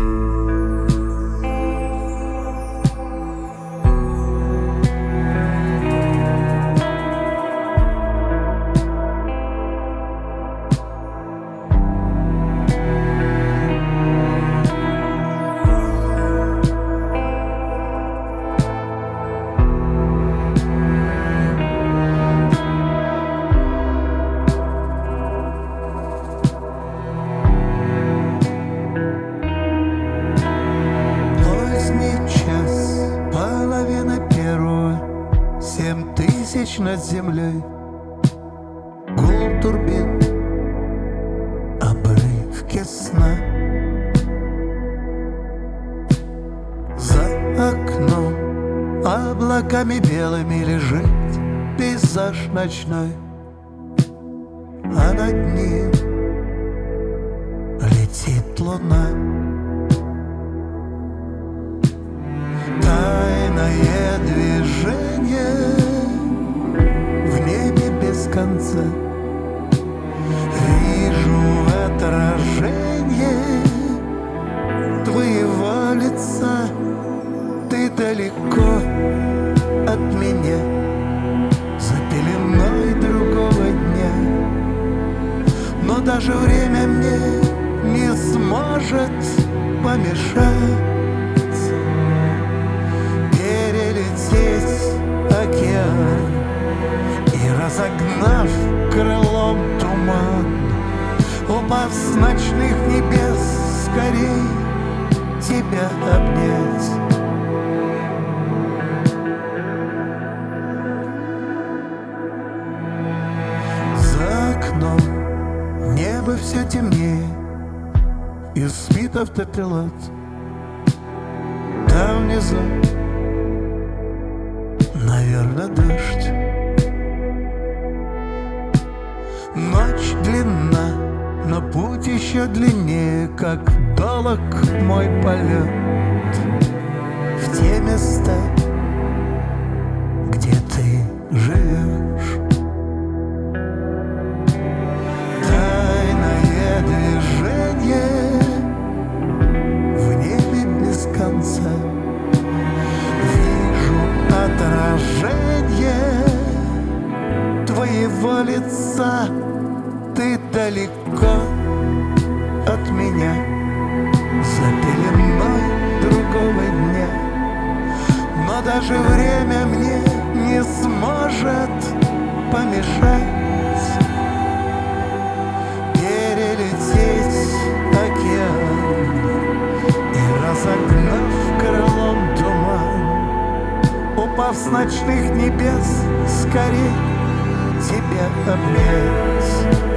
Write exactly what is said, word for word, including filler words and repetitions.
Семь тысяч над землей, гул турбин, обрывки сна. За окном облаками белыми лежит пейзаж ночной, а над ним летит луна. Тайное движение в небе без конца. Вижу отражение твоего лица. Ты далеко от меня, за пеленой другого дня. Но даже время мне не сможет помешать перелететь океан и, разогнав крылом туман, упав с ночных небес, скорей тебя обнять. За окном небо все темнее, и спит автопилот. Там внизу, наверное, дождь. Ночь длинна, но путь еще длиннее, как долог мой полет в те места, где ты живешь. Тайное движение в небе без конца. Вижу отражение твоего лица. Ты далеко от меня, за пеленой другого дня. Но даже время мне не сможет помешать перелететь океан и, разогнав крылом туман, упав с ночных небес, скорей тебя обнять.